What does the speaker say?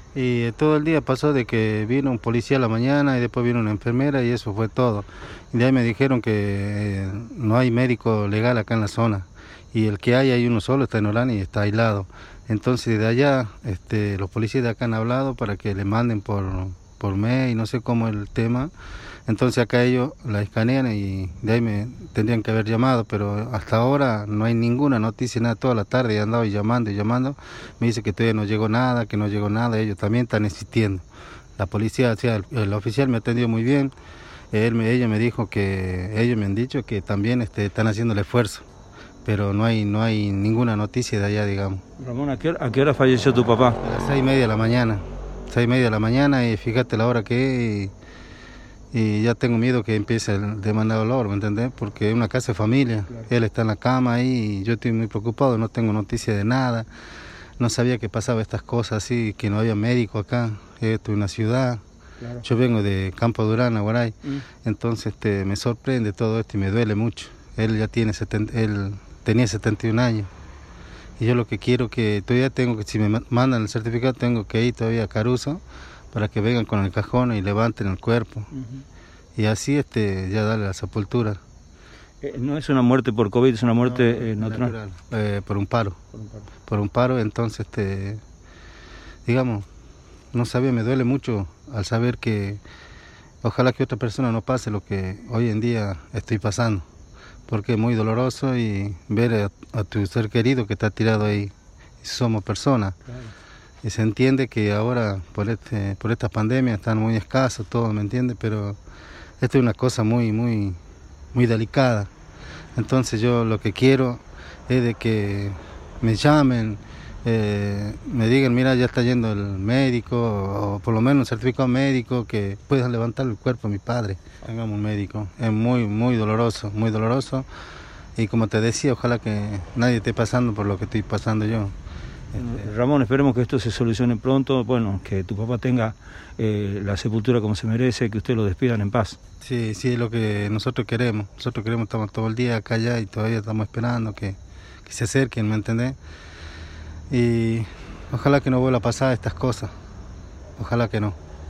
Y todo el día pasó de que vino un policía a la mañana y después vino una enfermera y eso fue todo. Y de ahí me dijeron que no hay médico legal acá en la zona. Y el que hay uno solo, está en Orán y está aislado. Entonces de allá, los policías de acá han hablado para que le manden por mail, no sé cómo es el tema. Entonces acá ellos la escanean y de ahí me tendrían que haber llamado, pero hasta ahora no hay ninguna noticia, nada, toda la tarde he andado llamando y llamando. Me dice que todavía no llegó nada, que no llegó nada, ellos también están insistiendo. La policía, o sea, el oficial me atendió muy bien, ella me dijo que, ellos me han dicho que también están haciendo el esfuerzo, pero no hay ninguna noticia de allá, digamos. Ramón, a qué hora falleció tu papá? A las 6:30 de la mañana, 6:30 de la mañana y fíjate la hora que es. Y ya tengo miedo que empiece el demandado dolor, ¿me entendés? Porque es una casa de familia, claro. Él está en la cama ahí y yo estoy muy preocupado, no tengo noticia de nada, no sabía que pasaba estas cosas así, que no había médico acá, esto es una ciudad, claro. Yo vengo de Campo Durán, Aguaray, entonces me sorprende todo esto y me duele mucho. Él ya tiene él tenía 71 años y yo lo que quiero que todavía tengo que, si me mandan el certificado, tengo que ir todavía a Caruso para que vengan con el cajón y levanten el cuerpo. Y así ya darle la sepultura. No es una muerte por COVID, es una muerte natural. Por un paro. Por un paro, entonces, digamos, no sabía, me duele mucho al saber que ojalá que otra persona no pase lo que hoy en día estoy pasando, porque es muy doloroso y ver a tu ser querido que está tirado ahí, y somos personas. Claro. Y se entiende que ahora por esta pandemia están muy escasos todos, ¿me entiendes? Pero esto es una cosa muy, muy, muy delicada. Entonces yo lo que quiero es de que me llamen, me digan, mira, ya está yendo el médico, o por lo menos un certificado médico que puedan levantar el cuerpo a mi padre. Tengamos un médico. Es muy, muy doloroso, muy doloroso. Y como te decía, ojalá que nadie esté pasando por lo que estoy pasando yo. Ramón, esperemos que esto se solucione pronto, bueno, que tu papá tenga la sepultura como se merece, que ustedes lo despidan en paz. Sí, sí, es lo que nosotros queremos. Nosotros queremos, estamos todo el día acá allá y todavía estamos esperando que se acerquen, ¿me entendés? Y ojalá que no vuelva a pasar estas cosas, ojalá que no.